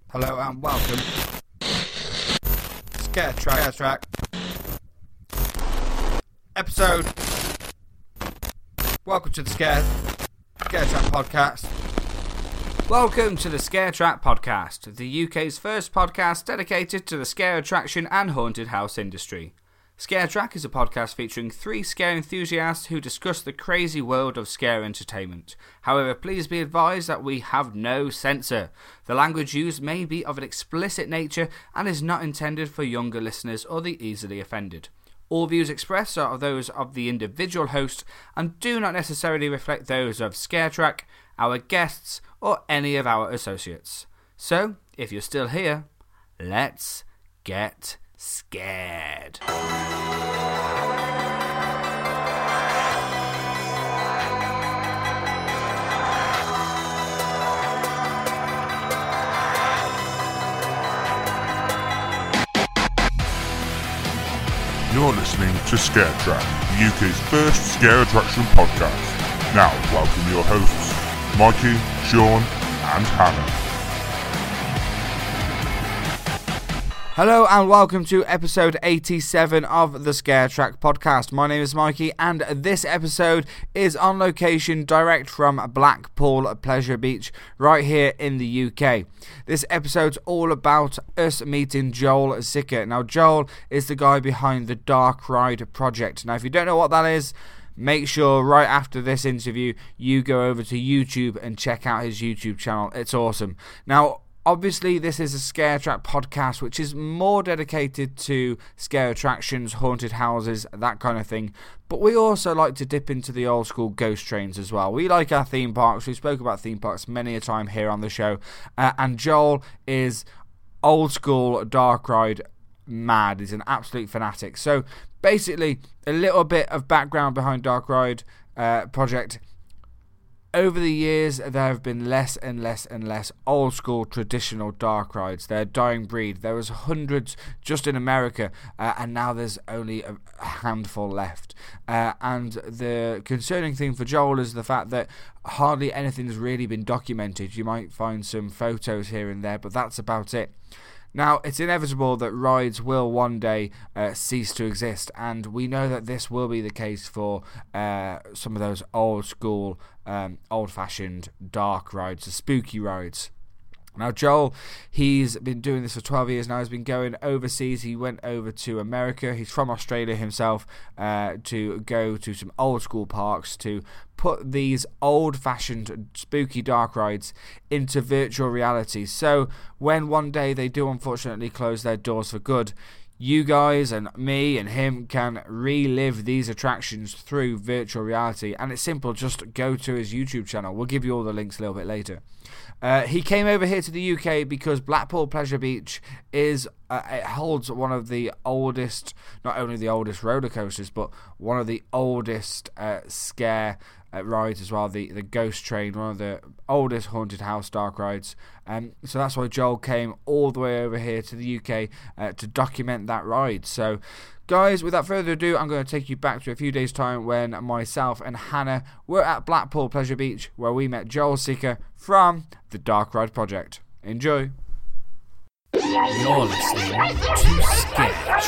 Hello and welcome. Scare Track. Episode. Welcome to the Scare Track podcast. Welcome to the Scare Track podcast, the UK's first podcast dedicated to the scare attraction and haunted house industry. Scare Track is a podcast featuring three scare enthusiasts who discuss the crazy world of scare entertainment. However, please be advised that we have no censor. The language used may be of an explicit nature and is not intended for younger listeners or the easily offended. All views expressed are those of the individual host and do not necessarily reflect those of Scare Track, our guests, or any of our associates. So, if you're still here, let's get scared. You're listening to Scare Track, the UK's first scare attraction podcast. Now, welcome your hosts, Mikey, Sean, and Hannah. Hello and welcome to episode 87 of the Scare Track podcast. My name is Mikey and this episode is on location direct from Blackpool Pleasure Beach right here in the UK. This episode's all about us meeting Joel Zicker. Now Joel is the guy behind the Dark Ride project. Now if you don't know what that is, make sure right after this interview you go over to YouTube and check out his YouTube channel. It's awesome. Now obviously, this is a Scare Track podcast, which is more dedicated to scare attractions, haunted houses, that kind of thing. But we also like to dip into the old school ghost trains as well. We like our theme parks. We spoke about theme parks many a time here on the show. And Joel is old school Dark Ride mad. He's an absolute fanatic. So basically, a little bit of background behind Dark Ride project. Over the years, there have been less and less old school traditional dark rides. They're a dying breed. There was hundreds just in America, and now there's only a handful left. And the concerning thing for Joel is the fact that hardly anything's really been documented. You might find some photos here and there, but that's about it. Now, it's inevitable that rides will one day cease to exist, and we know that this will be the case for some of those old school, old-fashioned dark rides, the spooky rides. Now, Joel, he's been doing this for 12 years now. He's been going overseas. He went over to America. He's from Australia himself to go to some old school parks to put these old-fashioned spooky dark rides into virtual reality. So when one day they do unfortunately close their doors for good, you guys and me and him can relive these attractions through virtual reality. And it's simple, just go to his YouTube channel. We'll give you all the links a little bit later. He came over here to the UK because Blackpool Pleasure Beach is it holds one of the oldest, not only the oldest roller coasters, but one of the oldest scare rides as well, the Ghost Train, one of the oldest haunted house dark rides. So that's why Joel came all the way over here to the UK to document that ride. So guys, without further ado, I'm going to take you back to a few days' time when myself and Hannah were at Blackpool Pleasure Beach, where we met Joel Zicker from the Dark Ride project. Enjoy. You're listening to Scare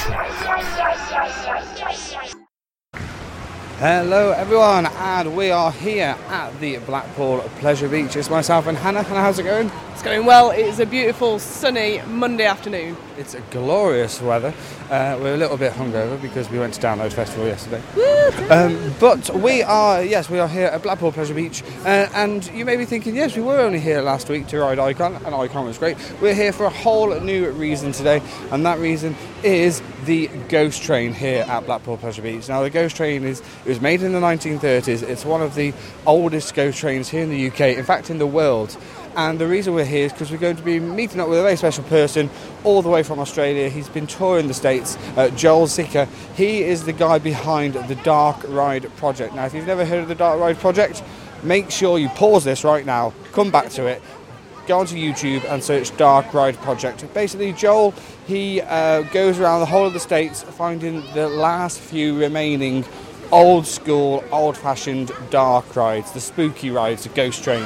Track. Hello everyone, and we are here at the Blackpool Pleasure Beach. It's myself and Hannah. Hannah, how's it going? It's going well. It's a beautiful sunny Monday afternoon. It's glorious weather. We're a little bit hungover because we went to Download Festival yesterday. But we are here at Blackpool Pleasure Beach, and you may be thinking, yes, we were only here last week to ride Icon, and Icon was great. We're here for a whole new reason today, and that reason is the Ghost Train here at Blackpool Pleasure Beach. Now, the Ghost Train it was made in the 1930s. It's one of the oldest ghost trains here in the UK, in fact in the world. And the reason we're here is because we're going to be meeting up with a very special person all the way from Australia. He's been touring the States, Joel Zicker. He is the guy behind the Dark Ride project. Now, if you've never heard of the Dark Ride project, make sure you pause this right now, come back to it, go onto YouTube and search Dark Ride project. Basically, Joel, he goes around the whole of the States finding the last few remaining old school, old-fashioned dark rides, the spooky rides, the ghost trains.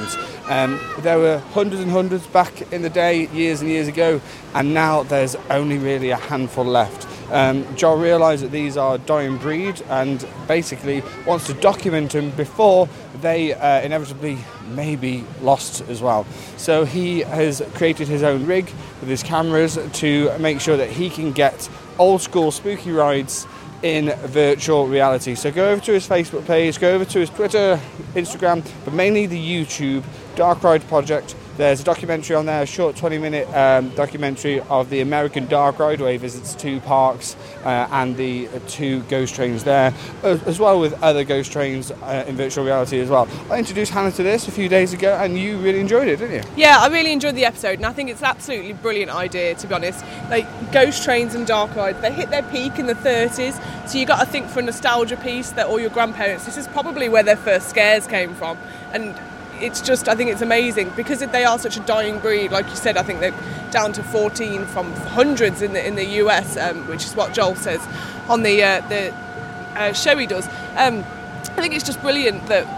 There were hundreds and hundreds back in the day, years and years ago, and now there's only really a handful left. Joel realised that these are a dying breed and basically wants to document them before they inevitably may be lost as well. So he has created his own rig with his cameras to make sure that he can get old school spooky rides in virtual reality. So go over to his Facebook page, go over to his Twitter, Instagram, but mainly the YouTube Dark Ride Project. There's a documentary on there, a short 20-minute documentary of the American Dark Ride, where he visits 2 parks and the 2 ghost trains there, as well with other ghost trains in virtual reality as well. I introduced Hannah to this a few days ago, and you really enjoyed it, didn't you? Yeah, I really enjoyed the episode, and I think it's an absolutely brilliant idea, to be honest. Like, ghost trains and dark rides, they hit their peak in the 30s, so you got to think for a nostalgia piece that all your grandparents, this is probably where their first scares came from, and it's just, I think it's amazing because they are such a dying breed. Like you said, I think they're down to 14 from hundreds in the US, which is what Joel says on the show he does. I think it's just brilliant that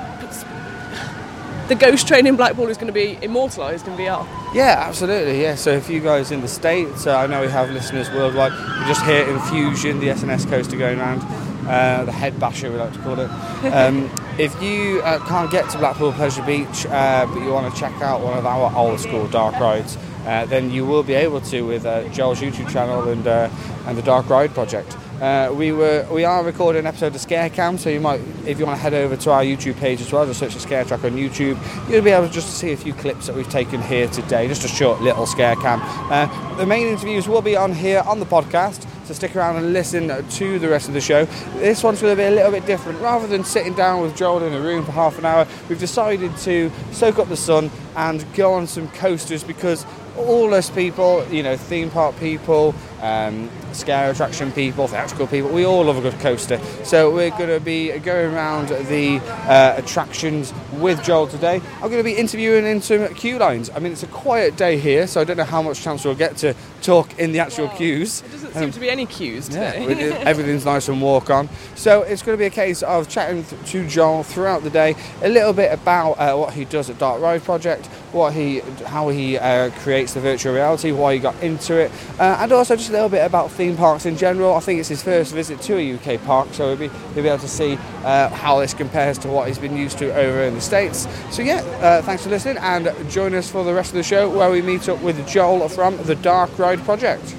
the ghost train in Blackpool is going to be immortalised in VR. Yeah, absolutely. Yeah. So if you guys in the States, I know we have listeners worldwide. We just hear Infusion, the SNS coaster going around. The head basher, we like to call it. If you can't get to Blackpool Pleasure Beach, but you want to check out one of our old school dark rides, then you will be able to with Joel's YouTube channel and the Dark Ride Project. We are recording an episode of Scarecam, so you might, if you want to head over to our YouTube page as well, just search for Scare Track on YouTube, you'll be able to just see a few clips that we've taken here today, just a short little Scarecam. The main interviews will be on here on the podcast, so stick around and listen to the rest of the show. This one's going to be a little bit different. Rather than sitting down with Joel in a room for half an hour, we've decided to soak up the sun and go on some coasters, because all us people, you know, theme park people, scare attraction people, theatrical people, we all love a good coaster. So we're going to be going around the attractions with Joel today. I'm going to be interviewing in some queue lines. I mean, it's a quiet day here, so I don't know how much chance we'll get to talk in the actual queues. It doesn't seem to be any queues today. Yeah, everything's nice and walk on. So it's going to be a case of chatting to Joel throughout the day, a little bit about what he does at Dark Ride Project, how he creates the virtual reality, why he got into it, and also just a little bit about theme parks in general. I think it's his first visit to a UK park, so he'll be able to see how this compares to what he's been used to over in the States. So yeah, thanks for listening, and join us for the rest of the show where we meet up with Joel from the Dark Ride Project.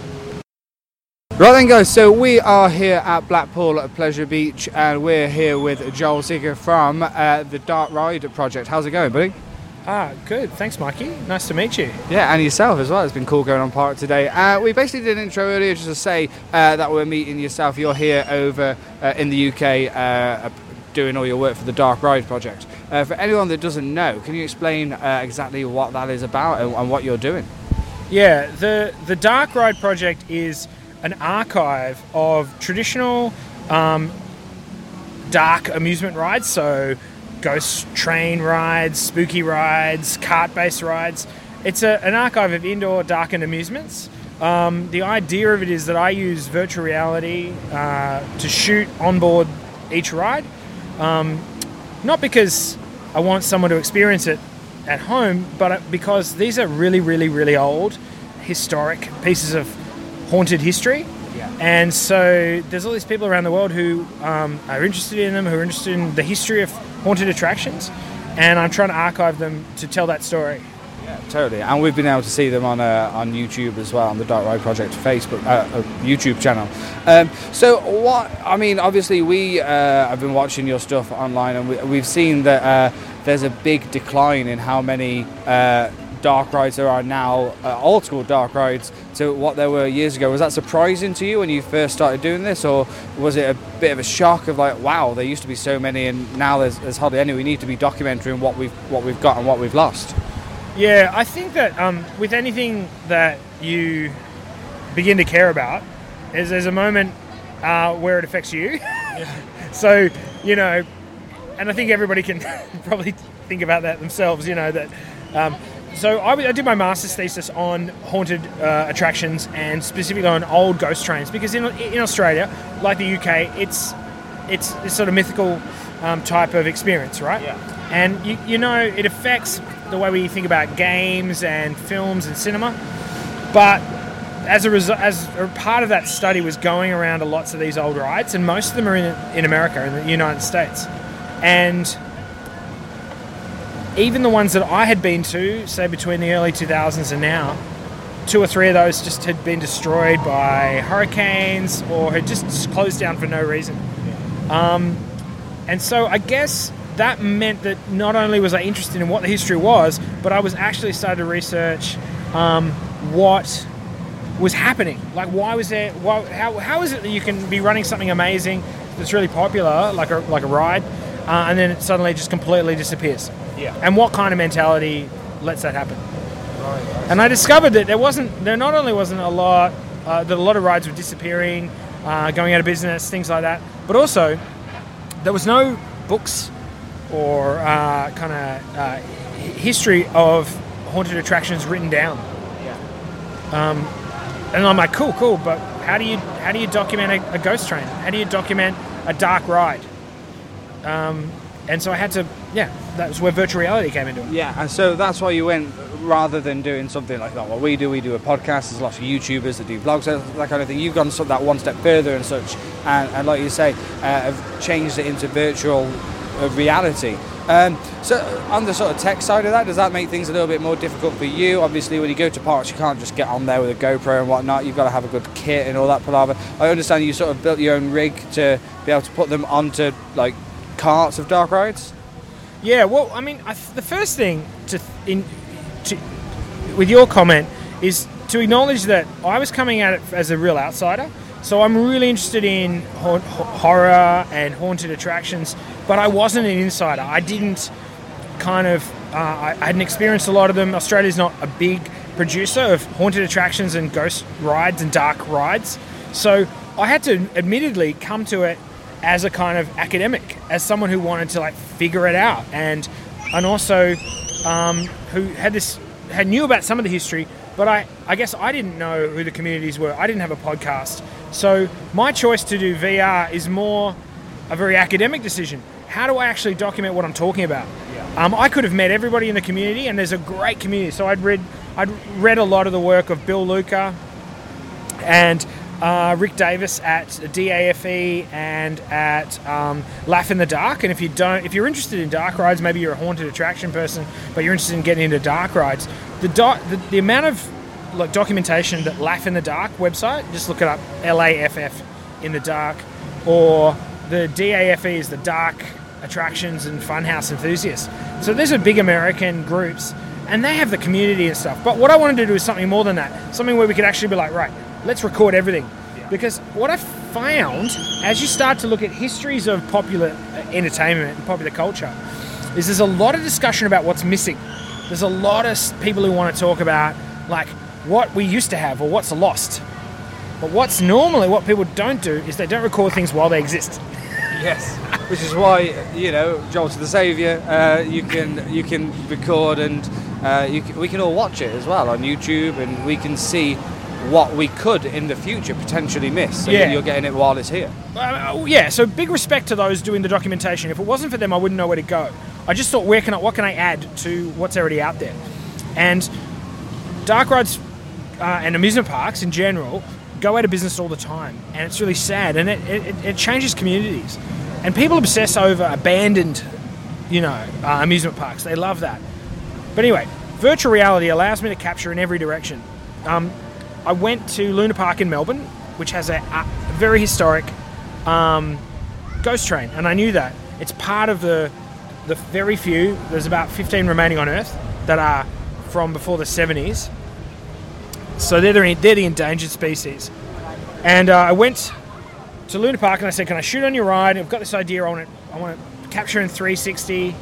Right then guys, so we are here at Blackpool at Pleasure Beach, and we're here with Joel Ziegler from the Dark Ride Project. How's it going, buddy? Good. Thanks, Mikey. Nice to meet you. Yeah, and yourself as well. It's been cool going on park today. We basically did an intro earlier just to say that we're meeting yourself. You're here over in the UK doing all your work for the Dark Ride Project. For anyone that doesn't know, can you explain exactly what that is about and what you're doing? Yeah, the Dark Ride Project is an archive of traditional dark amusement rides, so ghost train rides, spooky rides, cart-based rides. It's an archive of indoor darkened amusements. The idea of it is that I use virtual reality to shoot on board each ride, not because I want someone to experience it at home, but because these are really, really, really old, historic pieces of haunted history. Yeah. And so there's all these people around the world who are interested in them, who are interested in the history of haunted attractions, and I'm trying to archive them to tell that story. Yeah, totally. And we've been able to see them on YouTube as well, on the Dark Ride Project Facebook YouTube channel. So what, I mean, obviously we have been watching your stuff online, and we've seen that there's a big decline in how many dark rides there are now, old school dark rides, to what there were years ago. Was that surprising to you when you first started doing this, or was it a bit of a shock of like, wow, there used to be so many and now there's hardly any? We need to be documenting what we've got and what we've lost. Yeah, I think that with anything that you begin to care about, there's a moment where it affects you. So, you know, and I think everybody can probably think about that themselves, you know, that so I did my master's thesis on haunted attractions, and specifically on old ghost trains, because in Australia, like the UK, it's this sort of mythical type of experience, right? Yeah. And you know, it affects the way we think about games and films and cinema. But as a part of that study was going around to lots of these old rides, and most of them are in America, in the United States. And even the ones that I had been to, say between the early 2000s and now, 2 or 3 of those just had been destroyed by hurricanes or had just closed down for no reason. And so I guess that meant that not only was I interested in what the history was, but I was actually starting to research what was happening. Like, why was there? How is it that you can be running something amazing that's really popular, like a ride, and then it suddenly just completely disappears? Yeah. And what kind of mentality lets that happen? And I discovered that there not only wasn't a lot that a lot of rides were disappearing, going out of business, things like that, but also there was no books or history of haunted attractions written down. And I'm like, cool, but how do you document a ghost train? How do you document a dark ride? And so I had to, that was where virtual reality came into it. Yeah, and so that's why you went, rather than doing something like that, what we do a podcast, there's lots of YouTubers that do vlogs, that kind of thing. You've gone that one step further and such, and like you say, have changed it into virtual reality. So on the sort of tech side of that, does that make things a little bit more difficult for you? Obviously, when you go to parks, you can't just get on there with a GoPro and whatnot. You've got to have a good kit and all that palaver. I understand you sort of built your own rig to be able to put them onto, like, carts of dark rides? Yeah, well, I mean, the first thing with your comment is to acknowledge that I was coming at it as a real outsider. So I'm really interested in horror and haunted attractions, but I wasn't an insider. I didn't I hadn't experienced a lot of them. Australia's not a big producer of haunted attractions and ghost rides and dark rides. So I had to admittedly come to it as a kind of academic, as someone who wanted to like figure it out, and also who knew about some of the history, but I guess I didn't know who the communities were. I didn't have a podcast. So my choice to do VR is more a very academic decision. How do I actually document what I'm talking about? Yeah. I could have met everybody in the community, and there's a great community. So I'd read a lot of the work of Bill Luca and Rick Davis at DAFE and at Laugh in the Dark. And if you're interested in dark rides, maybe you're a haunted attraction person, but you're interested in getting into dark rides, the amount of like documentation that Laugh in the Dark website, just look it up, LAFF in the dark, or the DAFE is the Dark Attractions and Funhouse Enthusiasts. So these are big American groups, and they have the community and stuff. But what I wanted to do is something more than that, something where we could actually be like, right, let's record everything. Because what I found, as you start to look at histories of popular entertainment and popular culture, is there's a lot of discussion about what's missing. There's a lot of people who want to talk about like what we used to have or what's lost. But what people don't do is they don't record things while they exist. Yes, which is why, Joel to the Saviour, you can record and we can all watch it as well on YouTube, and we can see what we could in the future potentially miss. So you're getting it while it's here. So big respect to those doing the documentation. If it wasn't for them, I wouldn't know where to go. I just thought, what can I add to what's already out there? And dark rides and amusement parks in general go out of business all the time, and it's really sad, and it changes communities. And people obsess over abandoned, amusement parks. They love that. But anyway, virtual reality allows me to capture in every direction. I went to Luna Park in Melbourne, which has a very historic ghost train, and I knew that. It's part of the very few, there's about 15 remaining on Earth, that are from before the 70s. So they're the endangered species. And I went to Luna Park and I said, can I shoot on your ride? I've got this idea, I want to capture in 360.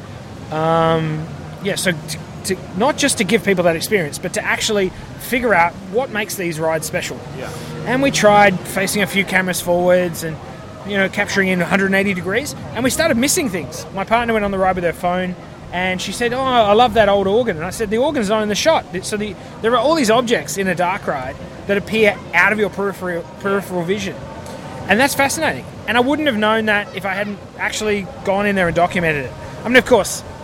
So to not just to give people that experience, but to actually figure out what makes these rides special. Yeah. And we tried facing a few cameras forwards and capturing in 180 degrees, and we started missing things. My partner went on the ride with her phone, and she said, I love that old organ. And I said, the organ's not in the shot. So there are all these objects in a dark ride that appear out of your peripheral vision. And that's fascinating. And I wouldn't have known that if I hadn't actually gone in there and documented it. I mean, of course,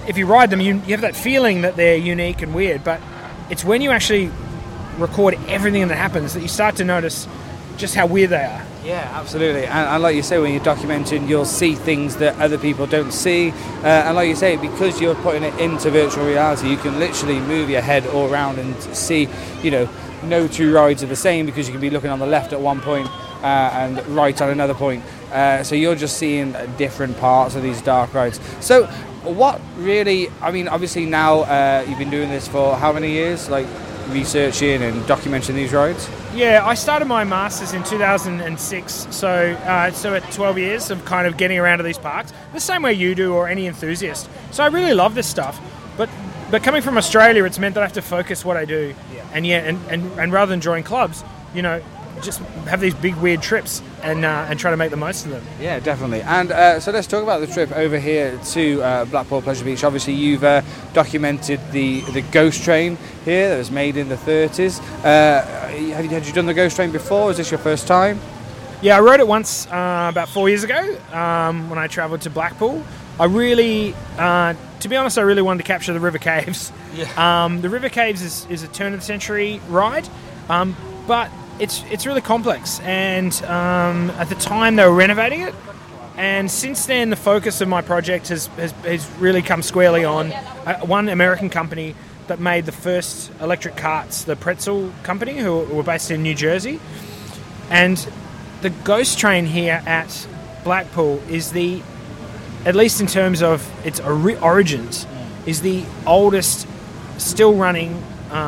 if you ride them, you have that feeling that they're unique and weird, but it's when you actually record everything that happens that you start to notice just how weird they are. Yeah, absolutely. And like you say, when you're documenting, you'll see things that other people don't see. And like you say, because you're putting it into virtual reality, you can literally move your head all around and see, no two rides are the same, because you can be looking on the left at one point and right on another point. So you're just seeing different parts of these dark rides. So what really, obviously now you've been doing this for how many years? Like researching and documenting these rides? Yeah, I started my Masters in 2006, so at 12 years of kind of getting around to these parks, the same way you do or any enthusiast. So I really love this stuff, but coming from Australia, it's meant that I have to focus what I do, and rather than join clubs, just have these big weird trips and try to make the most of them. Yeah, definitely. And so let's talk about the trip over here to Blackpool Pleasure Beach. Obviously, you've documented the ghost train here that was made in the 30s. Had you done the ghost train before? Is this your first time? Yeah, I rode it once about 4 years ago when I travelled to Blackpool. I really, to be honest, I really wanted to capture the River Caves. Yeah. The River Caves is a turn of the century ride, but it's really complex, and at the time they were renovating it, and since then the focus of my project has really come squarely on one American company that made the first electric carts, the Pretzel Company, who were based in New Jersey. And the ghost train here at Blackpool is at least in terms of its origins, is the oldest still running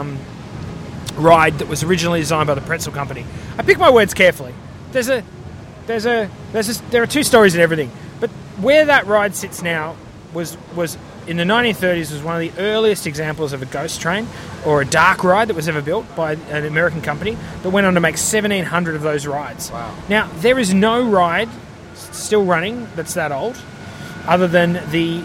ride that was originally designed by the Pretzel Company. I pick my words carefully. There are two stories and everything, but where that ride sits now was in the 1930s was one of the earliest examples of a ghost train or a dark ride that was ever built by an American company that went on to make 1,700 of those rides. Wow. Now, there is no ride still running that's that old, other than the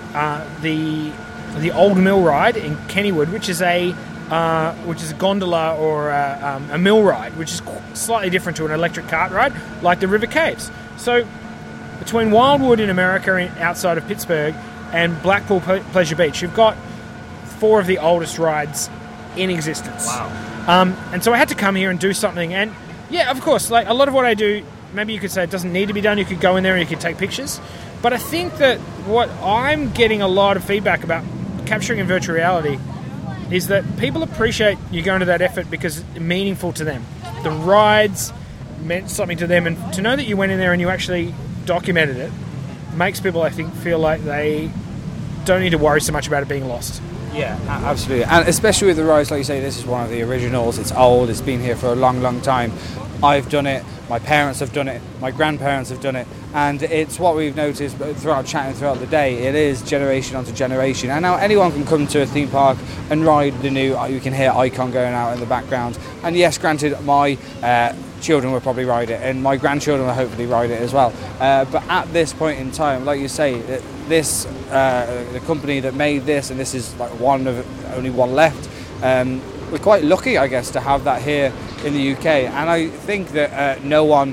Old Mill ride in Kennywood, which is a gondola or a mill ride, which is slightly different to an electric cart ride, like the River Caves. So between Wildwood in America, outside of Pittsburgh, and Blackpool Pleasure Beach, you've got four of the oldest rides in existence. Wow. And so I had to come here and do something. And yeah, of course, like a lot of what I do, maybe you could say it doesn't need to be done. You could go in there and you could take pictures. But I think that what I'm getting a lot of feedback about capturing in virtual reality is that people appreciate you going to that effort because it's meaningful to them. The rides meant something to them, and to know that you went in there and you actually documented it makes people, I think, feel like they don't need to worry so much about it being lost. Yeah, absolutely. And especially with the rides, like you say, this is one of the originals. It's old, it's been here for a long, long time. I've done it, my parents have done it, my grandparents have done it, and it's what we've noticed throughout chatting throughout the day. It is generation onto generation, and now anyone can come to a theme park and ride the new, you can hear Icon going out in the background, and yes, granted, my children will probably ride it, and my grandchildren will hopefully ride it as well, but at this point in time, like you say, this the company that made this, and this is like only one left, we're quite lucky, I guess, to have that here in the UK, and I think that no one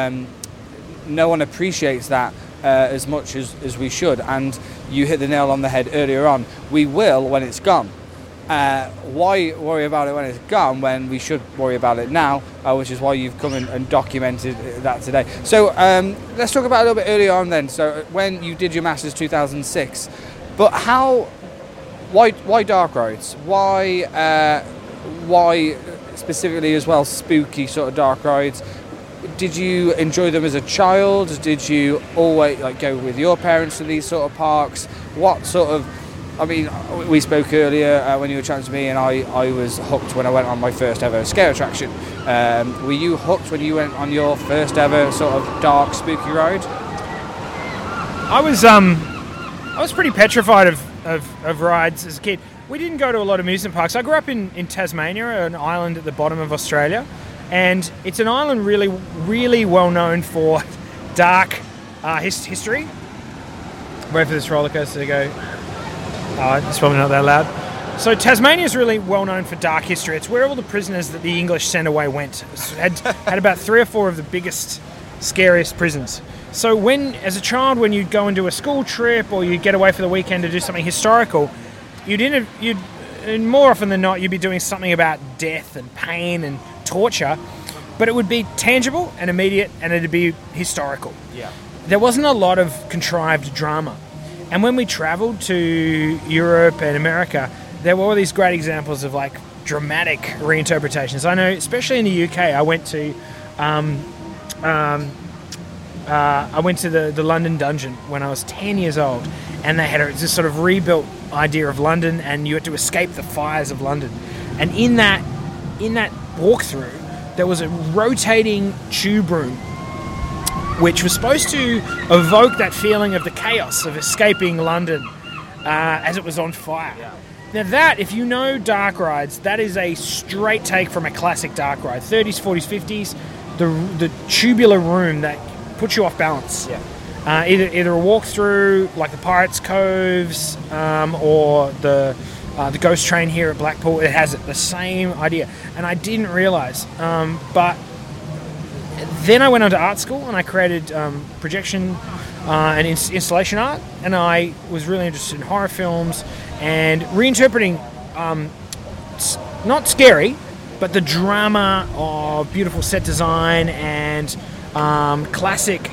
appreciates that as much as we should. And you hit the nail on the head earlier on. We will when it's gone. Why worry about it when it's gone when we should worry about it now, which is why you've come in and documented that today. So let's talk about it a little bit earlier on then. So when you did your Masters 2006, but why dark rides? Why specifically as well spooky sort of dark rides? Did you enjoy them as a child? Did you always go with your parents to these sort of parks? What sort of, we spoke earlier when you were chatting to me, and I was hooked when I went on my first ever scare attraction. Were you hooked when you went on your first ever sort of dark spooky ride? I was pretty petrified of rides as a kid. We didn't go to a lot of amusement parks. I grew up in Tasmania, an island at the bottom of Australia, and it's an island really, really well known for dark history. Wait for this roller coaster to go. It's probably not that loud. So Tasmania is really well known for dark history. It's where all the prisoners that the English sent away went. It had about 3 or 4 of the biggest, scariest prisons. So when, as a child, when you'd go and do a school trip or you'd get away for the weekend to do something historical, and more often than not, you'd be doing something about death and pain and torture, but it would be tangible and immediate, and it'd be historical. Yeah. There wasn't a lot of contrived drama. And when we travelled to Europe and America, there were all these great examples of like dramatic reinterpretations. I know, especially in the UK, I went to the London Dungeon when I was 10 years old, and they had this sort of rebuilt idea of London, and you had to escape the fires of London. And in that walkthrough, there was a rotating tube room, which was supposed to evoke that feeling of the chaos of escaping London as it was on fire. Yeah. Now that, if you know dark rides, that is a straight take from a classic dark ride. 30s, 40s, 50s, the tubular room that puts you off balance. Yeah. Either a walkthrough like the Pirates Coves or the Ghost Train here at Blackpool. It has the same idea, and I didn't realise. But then I went on to art school and I created projection and installation art, and I was really interested in horror films and reinterpreting, not scary, but the drama of beautiful set design and classic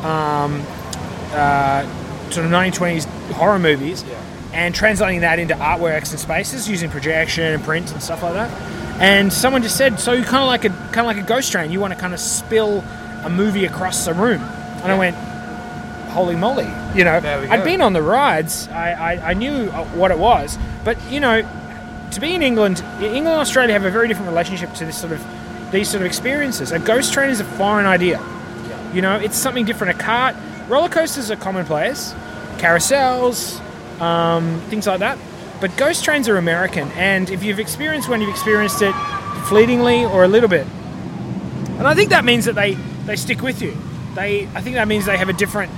sort of 1920s horror movies, and translating that into artworks and spaces using projection and print and stuff like that. And someone just said, so you kind of like a ghost train, you want to kind of spill a movie across a room. And I went, holy moly, I'd been on the rides, I knew what it was, but to be in England and Australia have a very different relationship to these sort of experiences. A ghost train is a foreign idea. It's something different. A cart, roller coasters are commonplace, carousels, things like that. But ghost trains are American, and if you've experienced one, you've experienced it fleetingly or a little bit. And I think that means that they stick with you. I think that means they have a different,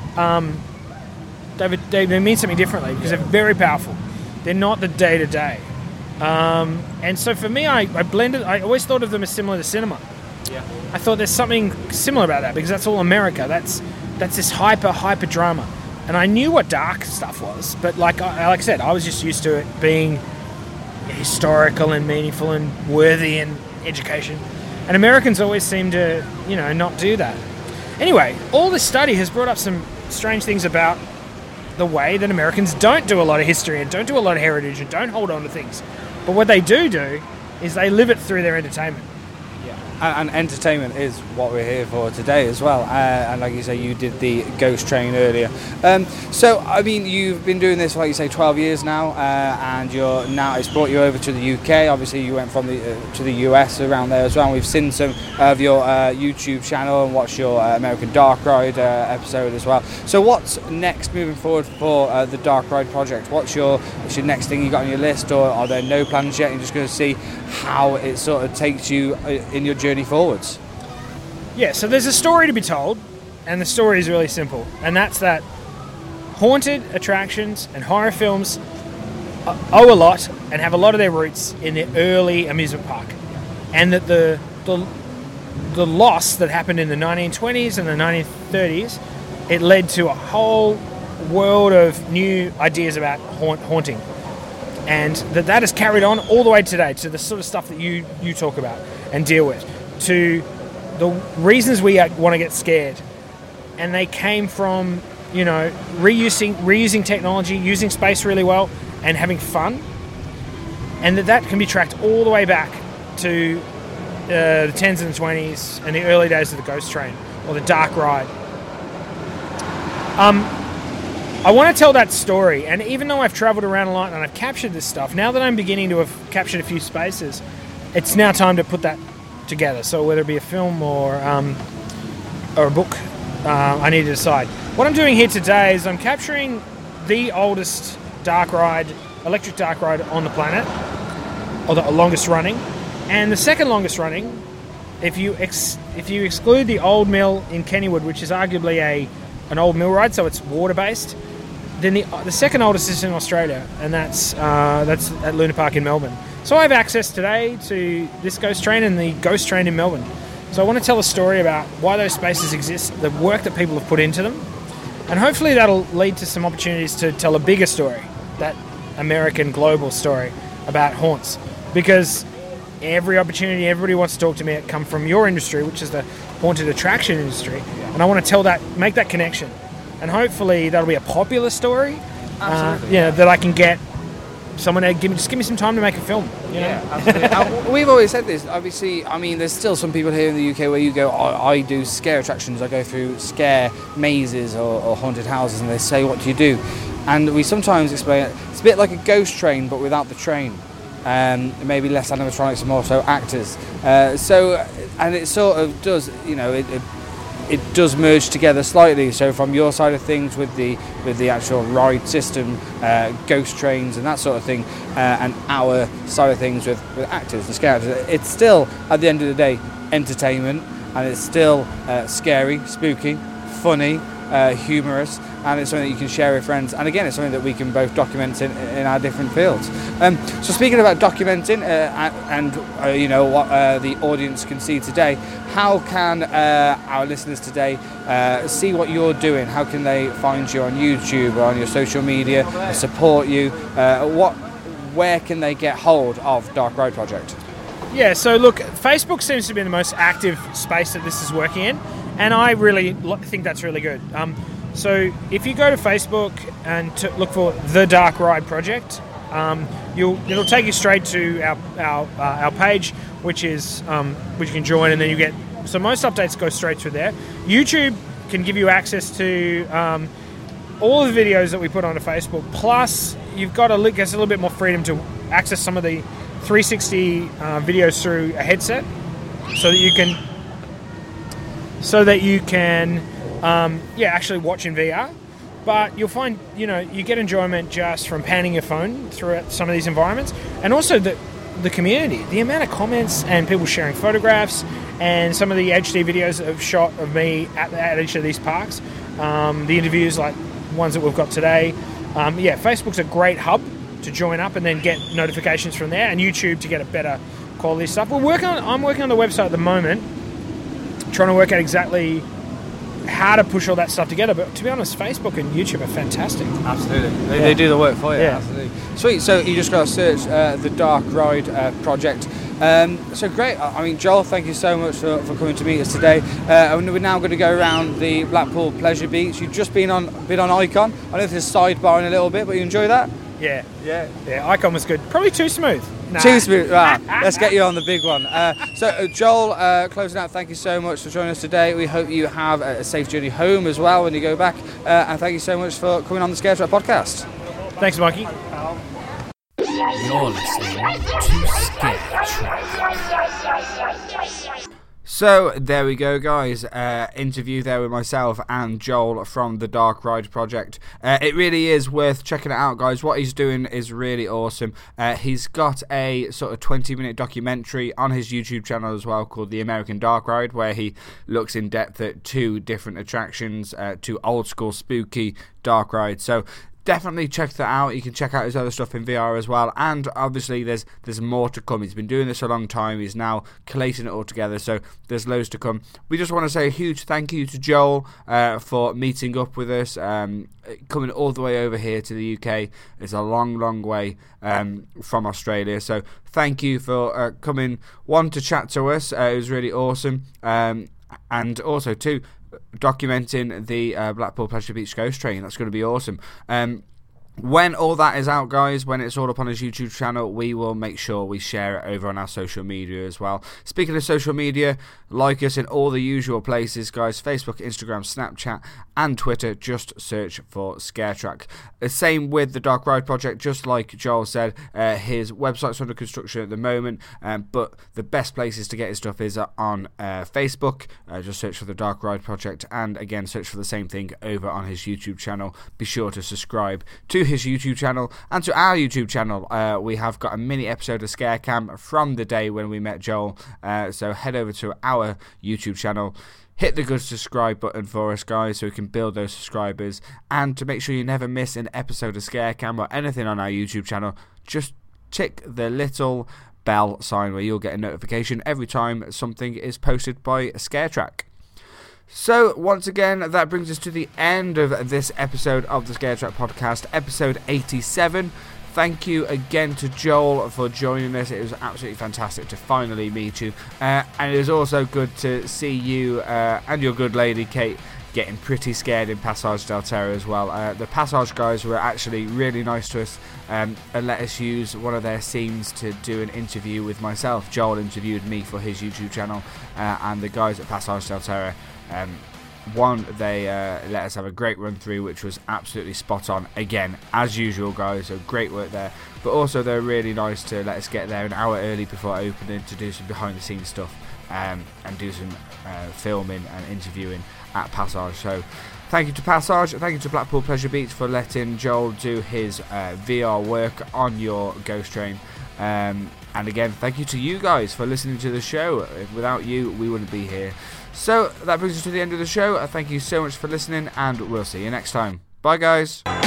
they mean something differently because they're very powerful. They're not the day-to-day. And so for me, I always thought of them as similar to cinema. Yeah. I thought there's something similar about that because that's all America. That's this hyper drama. And I knew what dark stuff was, but like I said, I was just used to it being historical and meaningful and worthy and education. And Americans always seem to, not do that. Anyway, all this study has brought up some strange things about the way that Americans don't do a lot of history and don't do a lot of heritage and don't hold on to things. But what they do is they live it through their entertainment. And entertainment is what we're here for today as well. And like you say, you did the Ghost Train earlier. So, I mean, you've been doing this, like you say, 12 years now, and it's brought you over to the UK. Obviously, you went from to the US around there as well. And we've seen some of your YouTube channel and watched your American Dark Ride episode as well. So, what's next moving forward for the Dark Ride project? What's your next thing you got on your list, or are there no plans yet? You're just going to see how it sort of takes you in your journey forwards? Yeah, so there's a story to be told, and the story is really simple, and that's that haunted attractions and horror films owe a lot and have a lot of their roots in the early amusement park, and that the loss that happened in the 1920s and the 1930s, it led to a whole world of new ideas about haunting. And that has carried on all the way today to the sort of stuff that you talk about and deal with, to the reasons we want to get scared. And they came from, reusing technology, using space really well, and having fun. And that can be tracked all the way back to the 10s and 20s and the early days of the Ghost Train or the Dark Ride. I want to tell that story, and even though I've travelled around a lot and I've captured this stuff, now that I'm beginning to have captured a few spaces, it's now time to put that together. So whether it be a film or a book, I need to decide. What I'm doing here today is I'm capturing the oldest dark ride, electric dark ride on the planet, or the longest running, and the second longest running, if you exclude the old mill in Kennywood, which is arguably an old mill ride, so it's water-based, then the second oldest is in Australia, and that's at Luna Park in Melbourne. So I have access today to this Ghost Train and the Ghost Train in Melbourne. So I want to tell a story about why those spaces exist, the work that people have put into them, and hopefully that'll lead to some opportunities to tell a bigger story, that American global story about haunts. Because every opportunity, everybody wants to talk to me, come from your industry, which is the haunted attraction industry, and I want to tell that, make that connection, and hopefully that'll be a popular story. Absolutely. That I can get someone to give me some time to make a film. You know? Yeah, absolutely. We've always said this. Obviously, I mean, there's still some people here in the UK where you go, I do scare attractions, I go through scare mazes or haunted houses, and they say, what do you do? And we sometimes explain it. It's a bit like a ghost train, but without the train. Maybe less animatronics and more so actors. And it sort of does, it does merge together slightly. So from your side of things with the actual ride system, ghost trains and that sort of thing, and our side of things with actors and scare actors, it's still at the end of the day entertainment, and it's still scary, spooky, funny, humorous, and it's something that you can share with friends, and again it's something that we can both document in our different fields. So speaking about documenting what the audience can see today, how can our listeners today see what you're doing? How can they find you on YouTube or on your social media, support you? Where can they get hold of Dark Ride Project? Yeah, so look, Facebook seems to be the most active space that this is working in, and I really think that's really good. So if you go to Facebook and look for the Dark Ride Project, it'll take you straight to our page, which you can join, and then you get, so most updates go straight through there. YouTube can give you access to all of the videos that we put onto Facebook, plus you've got gets a little bit more freedom to access some of the 360 videos through a headset, so that you can actually watch in VR. But you'll find, you get enjoyment just from panning your phone through some of these environments, and also the community, the amount of comments and people sharing photographs, and some of the HD videos that have shot of me at each of these parks, the interviews like ones that we've got today. Facebook's a great hub to join up and then get notifications from there, and YouTube to get a better quality stuff. I'm working on the website at the moment, trying to work out exactly how to push all that stuff together, but to be honest, Facebook and YouTube are fantastic. Absolutely. They do the work for you. Yeah. Absolutely. Sweet. So you just got to search the Dark Ride Project. So great. I mean, Joel, thank you so much for coming to meet us today. And we're now going to go around the Blackpool Pleasure Beach. You've just been on Icon. I know this is sidebarring a little bit, but you enjoy that? Yeah. Icon was good. Probably too smooth. Nah. Too smooth. Right, let's get you on the big one. So Joel, closing out, thank you so much for joining us today. We hope you have a safe journey home as well when you go back. And thank you so much for coming on the Scare Track podcast. Thanks, Mikey. You're listening to Scare Track. So there we go, guys. Interview there with myself and Joel from the Dark Ride Project. It really is worth checking it out, guys. What he's doing is really awesome. He's got a sort of 20-minute documentary on his YouTube channel as well called The American Dark Ride, where he looks in depth at 2 different attractions, 2 old school spooky dark rides. So definitely check that out. You can check out his other stuff in VR as well, and obviously there's more to come. He's been doing this a long time. He's now collating it all together, so there's loads to come. We just want to say a huge thank you to Joel for meeting up with us, coming all the way over here to the UK. It's a long way from Australia, so thank you for coming, one, to chat to us. It was really awesome, and also two, documenting the Blackpool Pleasure Beach Ghost Train. That's going to be awesome. When all that is out, guys, when it's all up on his YouTube channel, we will make sure we share it over on our social media as well. Speaking of social media, like us in all the usual places, guys. Facebook, Instagram, Snapchat and Twitter. Just search for Scare Track. The same with the Dark Ride Project. Just like Joel said, his website's under construction at the moment, but the best places to get his stuff is on Facebook. Just search for the Dark Ride Project, and again, search for the same thing over on his YouTube channel. Be sure to subscribe to his YouTube channel and to our YouTube channel. We have got a mini episode of Scare Cam from the day when we met Joel, so head over to our YouTube channel, hit the good subscribe button for us, guys, so we can build those subscribers. And to make sure you never miss an episode of Scare Cam or anything on our YouTube channel, just tick the little bell sign where you'll get a notification every time something is posted by ScareTrack. So, once again, that brings us to the end of this episode of the ScareTrack podcast, episode 87. Thank you again to Joel for joining us. It was absolutely fantastic to finally meet you. And it was also good to see you and your good lady, Kate, getting pretty scared in Passage del Terra as well. The Passage guys were actually really nice to us and let us use one of their scenes to do an interview with myself. Joel interviewed me for his YouTube channel, and the guys at Passage del Terra, they let us have a great run through, which was absolutely spot on. Again, as usual, guys, so great work there. But also they're really nice to let us get there an hour early before opening to do some behind the scenes stuff and do some filming and interviewing at Passage. So thank you to Passage, thank you to Blackpool Pleasure Beats for letting Joel do his VR work on your Ghost Train. And again, thank you to you guys for listening to the show. Without you, we wouldn't be here. So that brings us to the end of the show. Thank you so much for listening, and we'll see you next time. Bye, guys.